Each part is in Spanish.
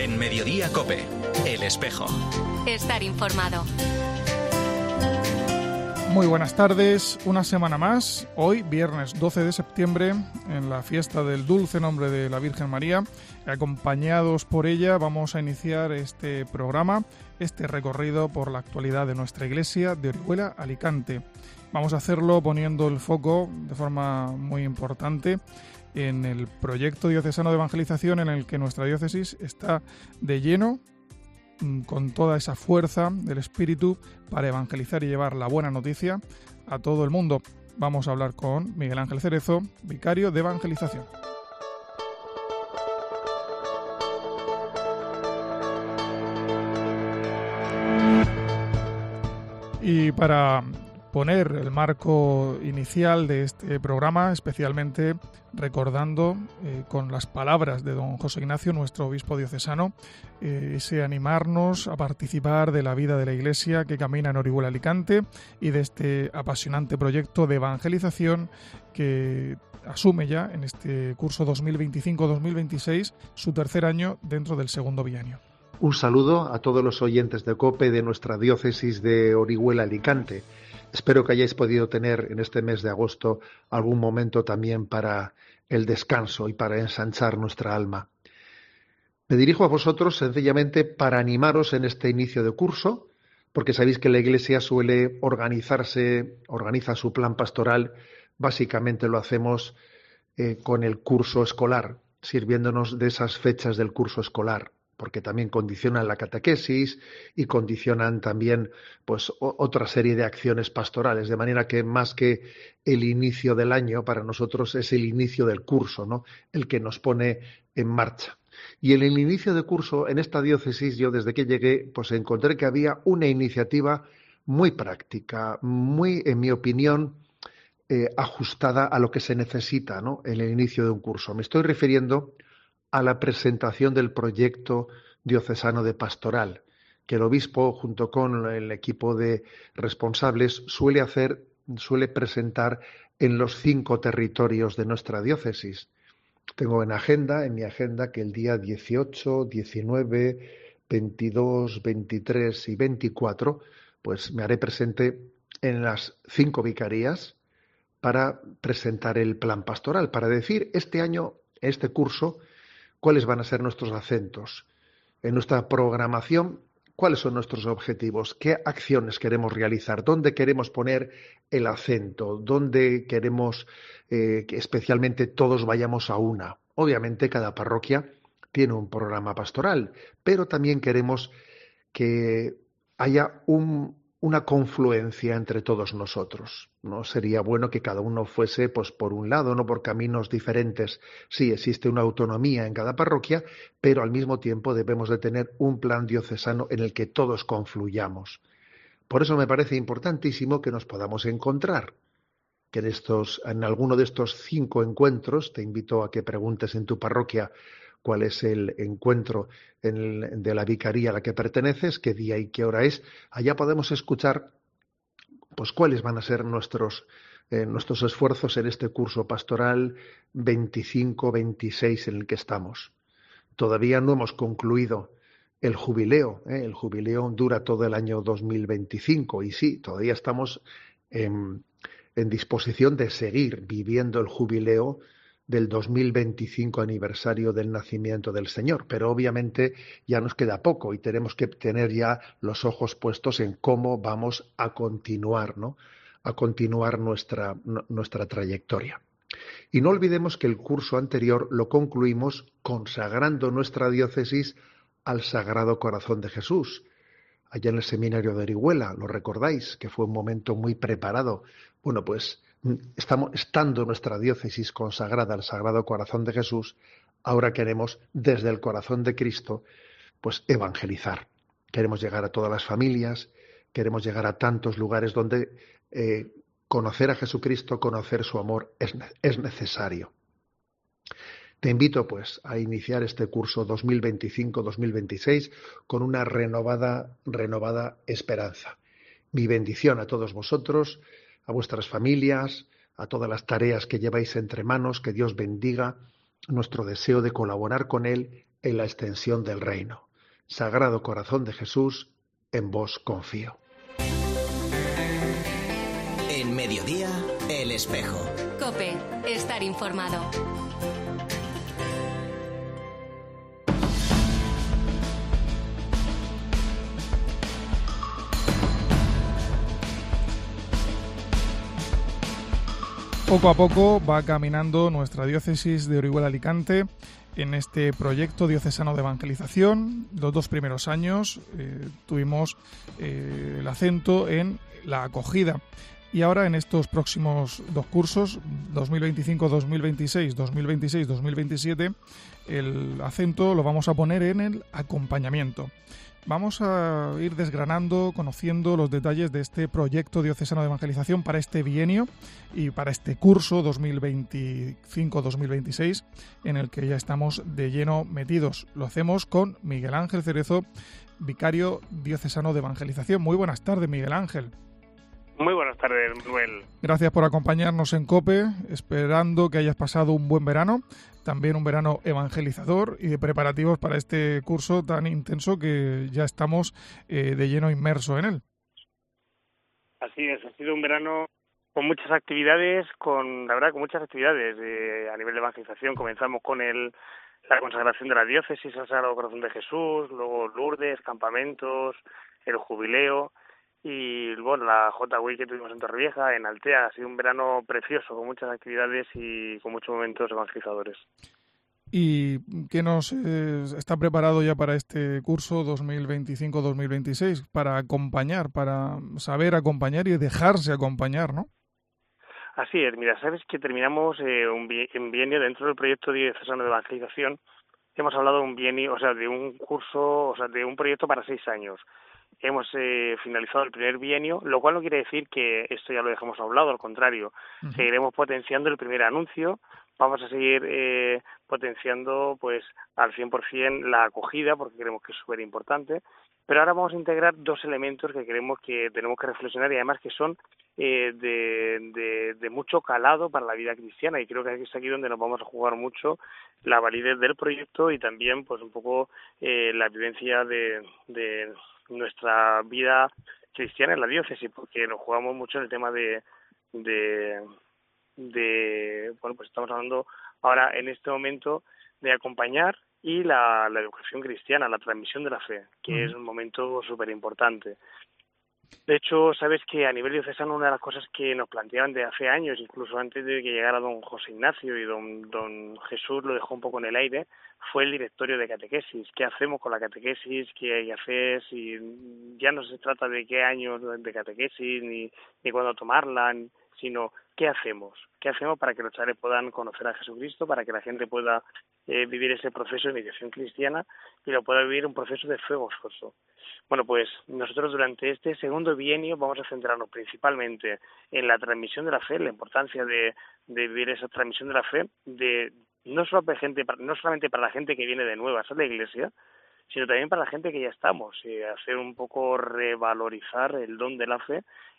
En Mediodía COPE, El Espejo. Estar informado. Muy buenas tardes, una semana más, hoy viernes 12 de septiembre, en la fiesta del dulce nombre de la Virgen María. Acompañados por ella vamos a iniciar este programa, este recorrido por la actualidad de nuestra iglesia de Orihuela, Alicante. Vamos a hacerlo poniendo el foco de forma muy importante en el proyecto diocesano de evangelización en el que nuestra diócesis está de lleno, con toda esa fuerza del Espíritu para evangelizar y llevar la buena noticia a todo el mundo. Vamos a hablar con Miguel Ángel Cerezo, vicario de evangelización. Y para poner el marco inicial de este programa, especialmente recordando con las palabras de don José Ignacio, nuestro obispo diocesano, ese animarnos a participar de la vida de la Iglesia que camina en Orihuela, Alicante, y de este apasionante proyecto de evangelización que asume ya en este curso 2025-2026 su tercer año dentro del segundo bienio. Un saludo a todos los oyentes de COPE de nuestra diócesis de Orihuela, Alicante. Espero que hayáis podido tener en este mes de agosto algún momento también para el descanso y para ensanchar nuestra alma. Me dirijo a vosotros sencillamente para animaros en este inicio de curso, porque sabéis que la Iglesia suele organiza su plan pastoral, básicamente lo hacemos con el curso escolar, sirviéndonos de esas fechas del curso escolar, porque también condicionan la catequesis y condicionan también pues otra serie de acciones pastorales, de manera que más que el inicio del año, para nosotros es el inicio del curso, ¿no? El que nos pone en marcha. Y en el inicio de curso, en esta diócesis, yo desde que llegué, pues encontré que había una iniciativa muy práctica, muy, en mi opinión, ajustada a lo que se necesita, ¿no? En el inicio de un curso. Me estoy refiriendo a la presentación del proyecto diocesano de pastoral, que el obispo, junto con el equipo de responsables, suele presentar en los 5 territorios de nuestra diócesis. Tengo en mi agenda, que el día 18, 19, 22, 23 y 24, pues me haré presente en las 5 vicarías para presentar el plan pastoral, para decir este año, este curso, cuáles van a ser nuestros acentos en nuestra programación, cuáles son nuestros objetivos, qué acciones queremos realizar, dónde queremos poner el acento, dónde queremos que especialmente todos vayamos a una. Obviamente cada parroquia tiene un programa pastoral, pero también queremos que haya una confluencia entre todos nosotros. No sería bueno que cada uno fuese pues por un lado, no por caminos diferentes. Sí, existe una autonomía en cada parroquia, pero al mismo tiempo debemos de tener un plan diocesano en el que todos confluyamos. Por eso me parece importantísimo que nos podamos encontrar, que en alguno de estos 5 encuentros, te invito a que preguntes en tu parroquia cuál es el encuentro de la vicaría a la que perteneces, qué día y qué hora es. Allá podemos escuchar pues cuáles van a ser nuestros esfuerzos en este curso pastoral 25-26 en el que estamos. Todavía no hemos concluido el jubileo. El jubileo dura todo el año 2025 y sí, todavía estamos en disposición de seguir viviendo el jubileo del 2025 aniversario del nacimiento del Señor, pero obviamente ya nos queda poco y tenemos que tener ya los ojos puestos en cómo vamos a continuar, ¿no? A continuar nuestra trayectoria. Y no olvidemos que el curso anterior lo concluimos consagrando nuestra diócesis al Sagrado Corazón de Jesús, allá en el seminario de Orihuela, lo recordáis, que fue un momento muy preparado. Bueno, pues estando nuestra diócesis consagrada al Sagrado Corazón de Jesús, ahora queremos, desde el corazón de Cristo, pues evangelizar. Queremos llegar a todas las familias, queremos llegar a tantos lugares donde conocer a Jesucristo, conocer su amor es necesario. Te invito, pues, a iniciar este curso 2025-2026 con una renovada esperanza. Mi bendición a todos vosotros, a vuestras familias, a todas las tareas que lleváis entre manos, que Dios bendiga nuestro deseo de colaborar con Él en la extensión del reino. Sagrado Corazón de Jesús, en vos confío. En Mediodía, El Espejo. COPE, estar informado. Poco a poco va caminando nuestra diócesis de Orihuela-Alicante en este proyecto diocesano de evangelización. Los 2 primeros años tuvimos el acento en la acogida. Y ahora en estos próximos 2 cursos, 2025-2026, 2026-2027, el acento lo vamos a poner en el acompañamiento. Vamos a ir desgranando, conociendo los detalles de este proyecto diocesano de evangelización para este bienio y para este curso 2025-2026 en el que ya estamos de lleno metidos. Lo hacemos con Miguel Ángel Cerezo, vicario diocesano de evangelización. Muy buenas tardes, Miguel Ángel. Muy buenas tardes, Manuel. Gracias por acompañarnos en COPE, esperando que hayas pasado un buen verano, también un verano evangelizador y de preparativos para este curso tan intenso que ya estamos de lleno inmerso en él. Así es, ha sido un verano con muchas actividades, con muchas actividades a nivel de evangelización. Comenzamos con la consagración de la diócesis al Sagrado Corazón de Jesús, luego Lourdes, campamentos, el jubileo. Y bueno, la J-Week que tuvimos en Torrevieja, en Altea. Ha sido un verano precioso, con muchas actividades y con muchos momentos evangelizadores. ¿Y qué nos está preparado ya para este curso 2025-2026? Para acompañar, para saber acompañar y dejarse acompañar, ¿no? Así es, mira, sabes que terminamos un bienio dentro del proyecto diocesano de evangelización. Hemos hablado de un bienio, de un curso, de un proyecto para 6 años. Hemos finalizado el primer bienio, lo cual no quiere decir que esto ya lo dejamos a un lado, al contrario. Seguiremos potenciando el primer anuncio, vamos a seguir potenciando pues al 100% la acogida, porque creemos que es súper importante, pero ahora vamos a integrar 2 elementos que creemos que tenemos que reflexionar y además que son de mucho calado para la vida cristiana, y creo que es aquí donde nos vamos a jugar mucho la validez del proyecto y también pues un poco la vivencia de nuestra vida cristiana en la diócesis, porque nos jugamos mucho en el tema bueno, pues estamos hablando ahora en este momento de acompañar y la educación cristiana, la transmisión de la fe, que es un momento súper importante. De hecho, sabes que a nivel diocesano una de las cosas que nos planteaban de hace años, incluso antes de que llegara don José Ignacio y don Jesús lo dejó un poco en el aire, fue el directorio de catequesis. ¿Qué hacemos con la catequesis? ¿Qué hay que hacer? Si ya no se trata de qué años de catequesis ni cuándo tomarla, sino ¿qué hacemos? ¿Qué hacemos para que los chavales puedan conocer a Jesucristo, para que la gente pueda vivir ese proceso de iniciación cristiana y lo pueda vivir un proceso de fe gozoso? Bueno, pues nosotros durante este segundo bienio vamos a centrarnos principalmente en la transmisión de la fe, la importancia de vivir esa transmisión de la fe, no solamente para la gente que viene de nuevas a la Iglesia, sino también para la gente que ya estamos, hacer un poco revalorizar el don de la fe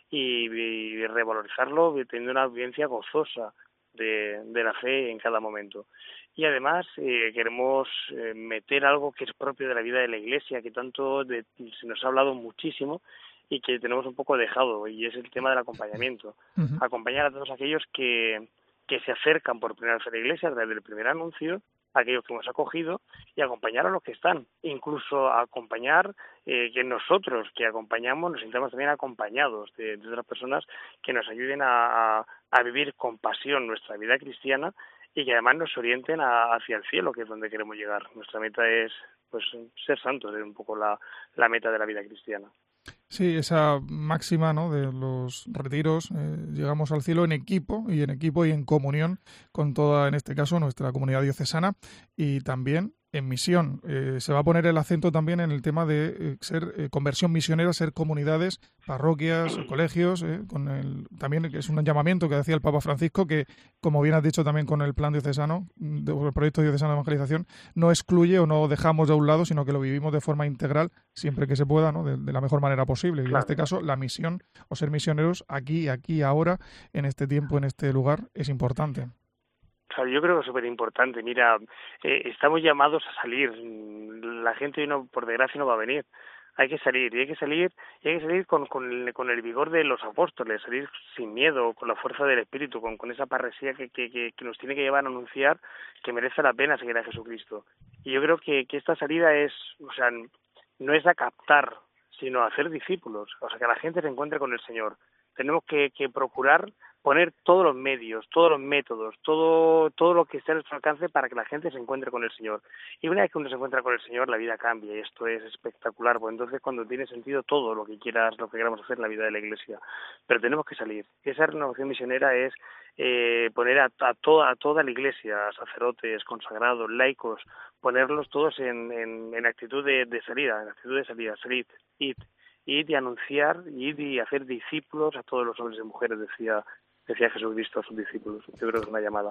y revalorizarlo teniendo una vivencia gozosa de la fe en cada momento. Y además queremos meter algo que es propio de la vida de la Iglesia, que tanto se nos ha hablado muchísimo y que tenemos un poco dejado, y es el tema del acompañamiento. Acompañar a todos aquellos que se acercan por primera vez a la Iglesia a través del primer anuncio, a aquellos que hemos acogido, y acompañar a los que están, incluso acompañar que nosotros que acompañamos nos sintamos también acompañados de otras personas que nos ayuden a vivir con pasión nuestra vida cristiana y que además nos orienten hacia el cielo, que es donde queremos llegar. Nuestra meta es pues ser santos, es un poco la meta de la vida cristiana. Sí, esa máxima, ¿no?, de los retiros, llegamos al cielo en equipo y en comunión con toda, en este caso, nuestra comunidad diocesana y también en misión. Se va a poner el acento también en el tema de ser conversión misionera, ser comunidades, parroquias, colegios, también es un llamamiento que hacía el Papa Francisco que, como bien has dicho también con el plan diocesano, el proyecto diocesano de evangelización, no excluye o no dejamos de un lado, sino que lo vivimos de forma integral siempre que se pueda, ¿no?, de la mejor manera posible. Y en este caso, la misión o ser misioneros aquí, ahora, en este tiempo, en este lugar, es importante. Claro, yo creo que es súper importante. Mira, estamos llamados a salir. La gente, no, por desgracia, no va a venir. Hay que salir, y hay que salir, con el vigor de los apóstoles, salir sin miedo, con la fuerza del Espíritu, con esa parresía que nos tiene que llevar a anunciar que merece la pena seguir a Jesucristo. Y yo creo que esta salida es, o sea, no es a captar, sino a hacer discípulos, o sea, que la gente se encuentre con el Señor. Tenemos que procurar poner todos los medios, todos los métodos, todo lo que esté a nuestro alcance para que la gente se encuentre con el Señor. Y una vez que uno se encuentra con el Señor, la vida cambia, y esto es espectacular, pues entonces cuando tiene sentido todo lo que queramos hacer en la vida de la Iglesia. Pero tenemos que salir. Esa renovación misionera es poner a toda la Iglesia, sacerdotes, consagrados, laicos, ponerlos todos en actitud de salida, salid, id y anunciar y hacer discípulos a todos los hombres y mujeres, decía Jesucristo a sus discípulos. Yo creo que es una llamada.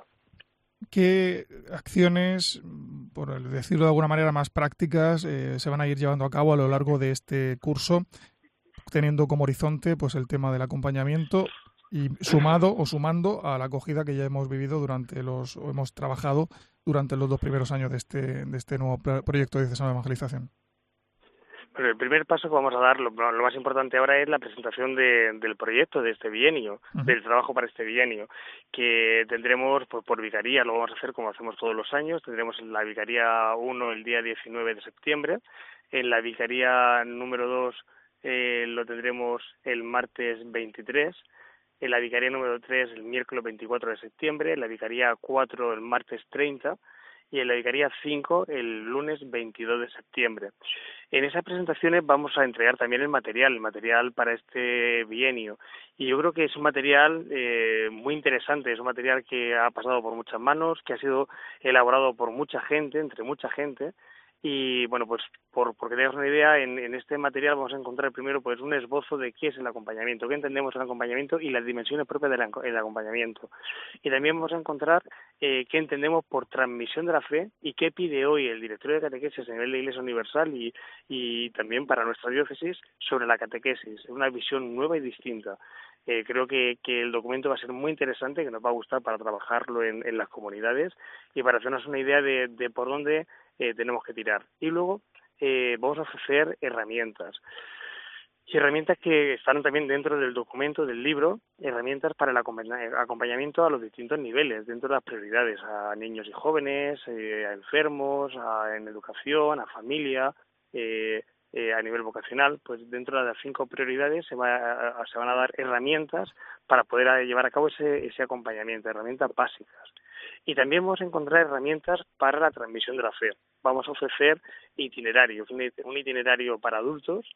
¿Qué acciones, por decirlo de alguna manera más prácticas, se van a ir llevando a cabo a lo largo de este curso, teniendo como horizonte pues el tema del acompañamiento y sumando a la acogida que ya hemos vivido hemos trabajado durante los 2 primeros años de este nuevo proyecto diocesano de evangelización? Pero el primer paso que vamos a dar, lo más importante ahora es la presentación del proyecto de este bienio, del trabajo para este bienio, que tendremos por vicaría, lo vamos a hacer como hacemos todos los años, tendremos en la vicaría 1 el día 19 de septiembre, en la vicaría número 2 lo tendremos el martes 23, en la vicaría número 3 el miércoles 24 de septiembre, en la vicaría 4 el martes 30, y en la vicaría 5 el lunes 22 de septiembre. En esas presentaciones vamos a entregar también el material para este bienio, y yo creo que es un material muy interesante, es un material que ha pasado por muchas manos, que ha sido elaborado por mucha gente, entre mucha gente, y bueno, pues porque tengas una idea, en este material vamos a encontrar primero pues un esbozo de qué es el acompañamiento, qué entendemos el acompañamiento y las dimensiones propias del acompañamiento. Y también vamos a encontrar qué entendemos por transmisión de la fe y qué pide hoy el directorio de catequesis a nivel de Iglesia Universal y también para nuestra diócesis sobre la catequesis, una visión nueva y distinta. Creo que el documento va a ser muy interesante, que nos va a gustar para trabajarlo en las comunidades y para hacernos una idea de por dónde tenemos que tirar. Y luego vamos a ofrecer herramientas. Y herramientas que están también dentro del documento, del libro, herramientas para el acompañamiento a los distintos niveles, dentro de las prioridades, a niños y jóvenes, a enfermos, en educación, a familia, a nivel vocacional. Pues dentro de las 5 prioridades se van a dar herramientas para poder llevar a cabo ese acompañamiento, herramientas básicas. Y también vamos a encontrar herramientas para la transmisión de la fe. Vamos a ofrecer itinerarios, un itinerario para adultos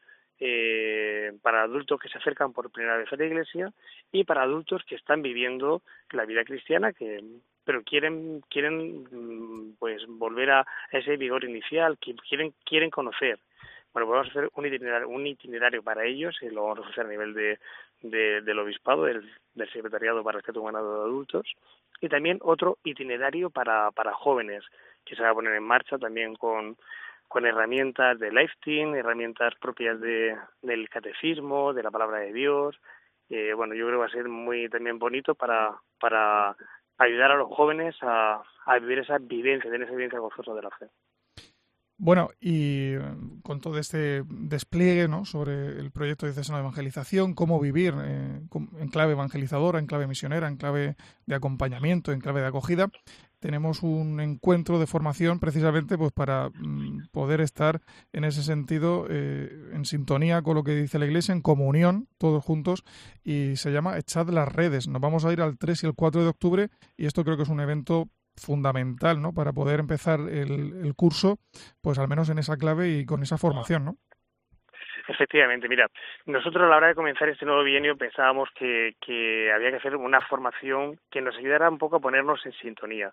que se acercan por primera vez a la Iglesia y para adultos que están viviendo la vida cristiana, pero quieren pues volver a ese vigor inicial, que quieren conocer. Bueno, pues vamos a hacer un itinerario para ellos y lo vamos a ofrecer a nivel del obispado, del secretariado para rescate humano de adultos, y también otro itinerario para jóvenes que se va a poner en marcha también con herramientas de Life Team, herramientas propias del catecismo, de la palabra de Dios. Bueno, yo creo que va a ser muy también bonito para ayudar a los jóvenes a vivir esa vivencia gozosa de la fe. Bueno, y con todo este despliegue, ¿no?, sobre el proyecto diocesano de evangelización, cómo vivir en clave evangelizadora, en clave misionera, en clave de acompañamiento, en clave de acogida, tenemos un encuentro de formación precisamente pues para poder estar en ese sentido en sintonía con lo que dice la Iglesia, en comunión, todos juntos, y se llama Echad las redes. Nos vamos a ir al 3 y el 4 de octubre y esto creo que es un evento fundamental, ¿no?, para poder empezar el curso, pues al menos en esa clave y con esa formación, ¿no? Efectivamente, mira, nosotros a la hora de comenzar este nuevo bienio pensábamos que había que hacer una formación que nos ayudara un poco a ponernos en sintonía.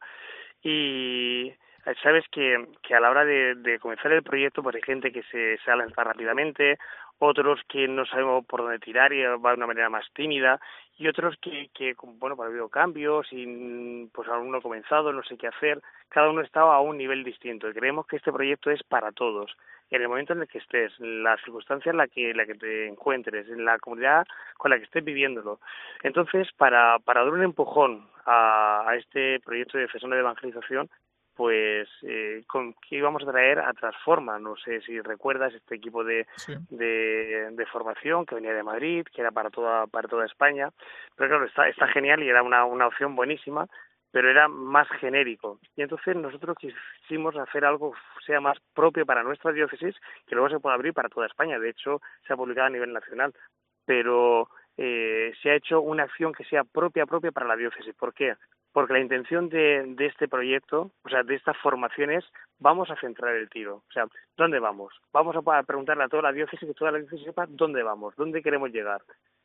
Y sabes que a la hora de comenzar el proyecto, pues hay gente que se lanza rápidamente, otros que no sabemos por dónde tirar y va de una manera más tímida, y otros que bueno, pues ha habido cambios y pues aún no ha comenzado, no sé qué hacer. Cada uno está a un nivel distinto y creemos que este proyecto es para todos. En el momento en el que estés, en la circunstancia en la que te encuentres, en la comunidad con la que estés viviéndolo. Entonces, para dar un empujón a este proyecto diocesano de evangelización, pues con que íbamos a traer a Transforma. No sé si recuerdas este equipo de formación que venía de Madrid, que era para toda España, pero claro, está genial y era una opción buenísima, pero era más genérico. Y entonces nosotros quisimos hacer algo que sea más propio para nuestra diócesis, que luego se pueda abrir para toda España. De hecho, se ha publicado a nivel nacional, pero se ha hecho una acción que sea propia para la diócesis. ¿Por qué? Porque la intención de este proyecto, o sea, de estas formaciones, vamos a centrar el tiro. O sea, ¿dónde vamos? Vamos a preguntarle a toda la diócesis, que toda la diócesis sepa dónde vamos, dónde queremos llegar.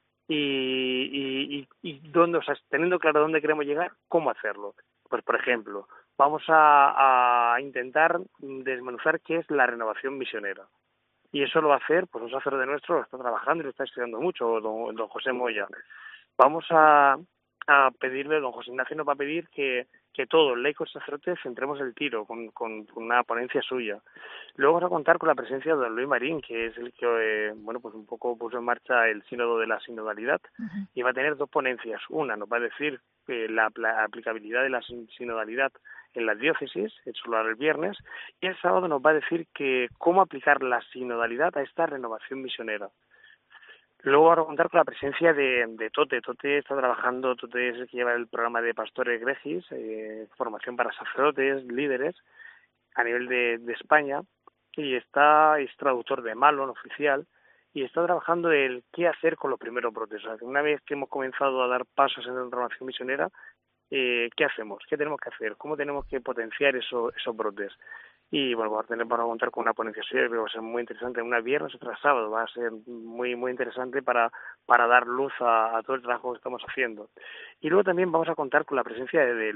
Y dónde, o sea, teniendo claro dónde queremos llegar, ¿cómo hacerlo? Pues, por ejemplo, vamos a intentar desmenuzar qué es la renovación misionera. Y eso lo va a hacer, pues un sacerdote nuestro lo está trabajando y lo está estudiando mucho, don José Moya. Vamos a pedirle, don José Ignacio nos va a pedir que todos, laicos y sacerdotes, centremos el tiro con una ponencia suya. Luego vamos a contar con la presencia de don Luis Marín, que es el que, pues un poco puso en marcha el sínodo de la sinodalidad, y va a tener 2 ponencias. Una nos va a decir la aplicabilidad de la sinodalidad en las diócesis, eso lo hará el viernes, y el sábado nos va a decir cómo aplicar la sinodalidad a esta renovación misionera. Luego vamos a contar con la presencia de Tote. Tote está trabajando, Tote es el que lleva el programa de Pastores Gregis, formación para sacerdotes, líderes, a nivel de España, y es traductor de Malon oficial, y está trabajando el qué hacer con los primeros brotes. O sea, una vez que hemos comenzado a dar pasos en la renovación misionera, ¿qué hacemos? ¿Qué tenemos que hacer? ¿Cómo tenemos que potenciar esos brotes? Y bueno, vamos a contar con una ponencia suya, que va a ser muy interesante, una viernes, otra sábado, va a ser muy muy interesante para dar luz a todo el trabajo que estamos haciendo. Y luego también vamos a contar con la presencia de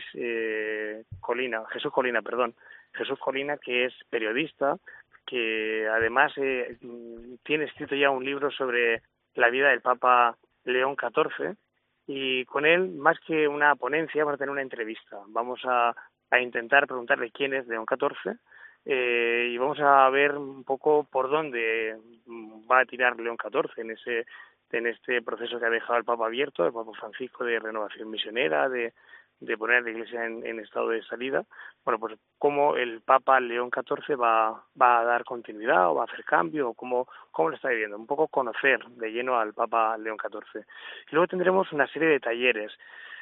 Jesús Colina, que es periodista, que además tiene escrito ya un libro sobre la vida del Papa León XIV, y con él, más que una ponencia, vamos a tener una entrevista. Vamos a intentar preguntarle quién es León XIV y vamos a ver un poco por dónde va a tirar León XIV en este proceso que ha dejado el Papa abierto, el Papa Francisco, de renovación misionera, de poner a la Iglesia en estado de salida. Bueno, pues cómo el Papa León XIV va a dar continuidad o va a hacer cambio, o cómo lo está viviendo. Un poco conocer de lleno al Papa León XIV. Y luego tendremos una serie de talleres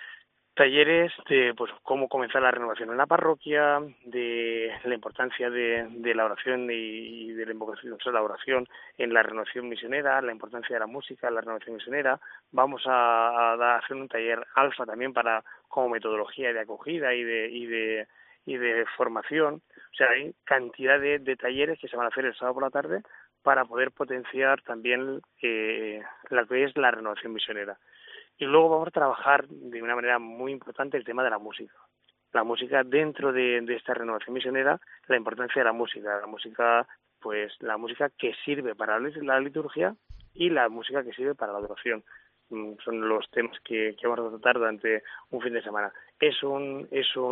de pues cómo comenzar la renovación en la parroquia, de la importancia de la oración y de la invocación, o sea, la oración en la renovación misionera, la importancia de la música en la renovación misionera. Vamos a hacer un taller alfa también como metodología de acogida y de formación. O sea, hay cantidad de talleres que se van a hacer el sábado por la tarde para poder potenciar también la que es la renovación misionera. Y luego vamos a trabajar de una manera muy importante el tema de la música. La música dentro de esta renovación misionera, la importancia de la música, pues la música que sirve para la liturgia y la música que sirve para la adoración. Son los temas que vamos a tratar durante un fin de semana. Es un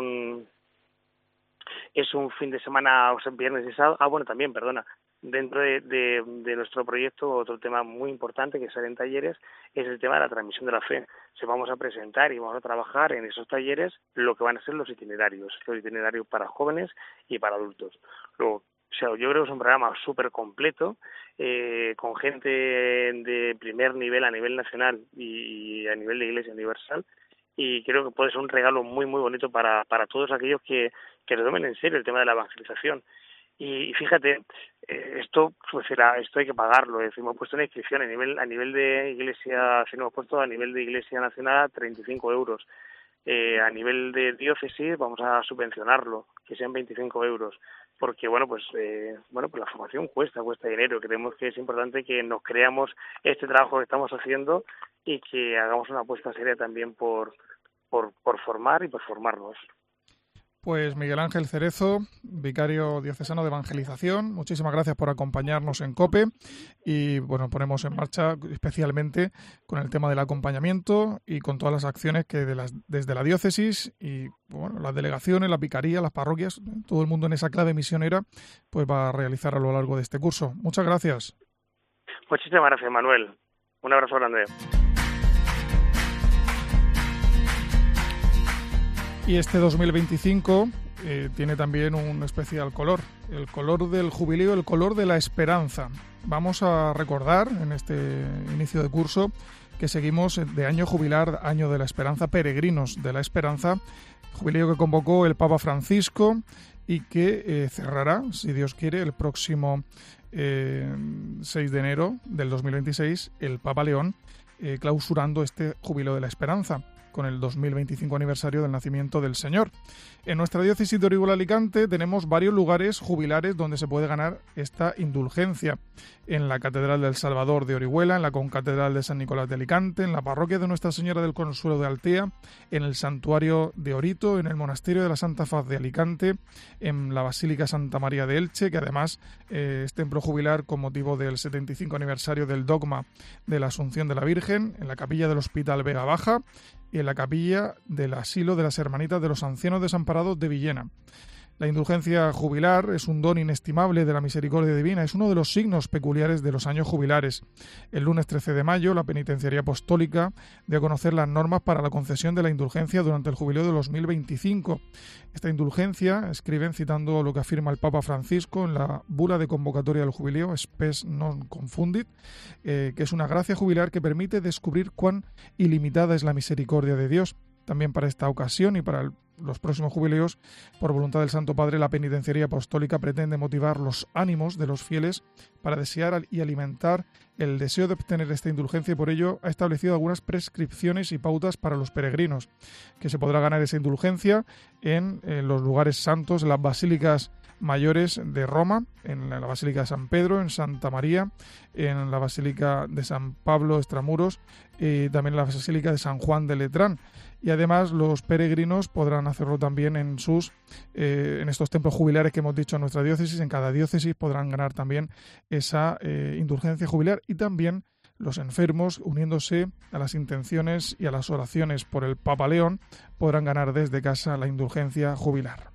fin de semana, o sea, viernes y sábado. Dentro de nuestro proyecto, otro tema muy importante que sale en talleres es el tema de la transmisión de la fe. Vamos a presentar y vamos a trabajar en esos talleres lo que van a ser los itinerarios para jóvenes y para adultos. Luego, o sea, yo creo que es un programa súper completo, con gente de primer nivel a nivel nacional y a nivel de Iglesia Universal, y creo que puede ser un regalo muy muy bonito para todos aquellos que lo tomen en serio el tema de la evangelización. Y fíjate, esto hay que pagarlo. Hemos puesto una inscripción a nivel de Iglesia, hemos puesto a nivel de Iglesia Nacional 35 euros. A nivel de diócesis vamos a subvencionarlo, que sean 25 euros. Porque pues la formación cuesta dinero. Creemos que es importante que nos creamos este trabajo que estamos haciendo y que hagamos una apuesta seria también por formar y por formarnos. Pues Miguel Ángel Cerezo, vicario diocesano de evangelización, muchísimas gracias por acompañarnos en COPE y ponemos en marcha especialmente con el tema del acompañamiento y con todas las acciones que desde la diócesis y las delegaciones, las vicarías, las parroquias, todo el mundo en esa clave misionera pues va a realizar a lo largo de este curso. Muchas gracias. Muchísimas gracias, Manuel. Un abrazo grande. Y este 2025 tiene también un especial color, el color del jubileo, el color de la esperanza. Vamos a recordar en este inicio de curso que seguimos de año jubilar, año de la esperanza, peregrinos de la esperanza, jubileo que convocó el Papa Francisco y que cerrará, si Dios quiere, el próximo 6 de enero del 2026, el Papa León, clausurando este jubileo de la esperanza, con el 2025 aniversario del nacimiento del Señor. En nuestra diócesis de Orihuela-Alicante tenemos varios lugares jubilares donde se puede ganar esta indulgencia. En la Catedral del Salvador de Orihuela, en la Concatedral de San Nicolás de Alicante, en la Parroquia de Nuestra Señora del Consuelo de Altea, en el Santuario de Orito, en el Monasterio de la Santa Faz de Alicante, en la Basílica Santa María de Elche, que además es templo jubilar con motivo del 75 aniversario del dogma de la Asunción de la Virgen, en la Capilla del Hospital Vega Baja y en la Capilla del Asilo de las Hermanitas de los Ancianos Desamparados de Villena. La indulgencia jubilar es un don inestimable de la misericordia divina, es uno de los signos peculiares de los años jubilares. El lunes 13 de mayo, la Penitenciaría Apostólica dio a conocer las normas para la concesión de la indulgencia durante el jubileo de 2025. Esta indulgencia, escriben citando lo que afirma el Papa Francisco en la bula de convocatoria del jubileo, Spes non confundit, que es una gracia jubilar que permite descubrir cuán ilimitada es la misericordia de Dios. También para esta ocasión y para los próximos jubileos, por voluntad del Santo Padre, la Penitenciaría Apostólica pretende motivar los ánimos de los fieles para desear y alimentar el deseo de obtener esta indulgencia, y por ello ha establecido algunas prescripciones y pautas para los peregrinos, que se podrá ganar esa indulgencia en los lugares santos, en las basílicas mayores de Roma, en la Basílica de San Pedro, en Santa María, en la Basílica de San Pablo Extramuros y también en la Basílica de San Juan de Letrán. Y además los peregrinos podrán hacerlo también en estos templos jubilares que hemos dicho en nuestra diócesis. En cada diócesis podrán ganar también esa indulgencia jubilar, y también los enfermos, uniéndose a las intenciones y a las oraciones por el Papa León, podrán ganar desde casa la indulgencia jubilar.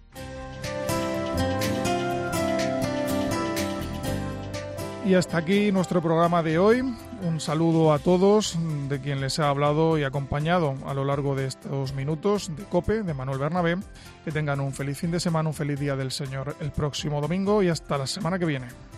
Y hasta aquí nuestro programa de hoy. Un saludo a todos de quien les ha hablado y acompañado a lo largo de estos minutos de COPE, de Manuel Bernabé. Que tengan un feliz fin de semana, un feliz día del Señor el próximo domingo y hasta la semana que viene.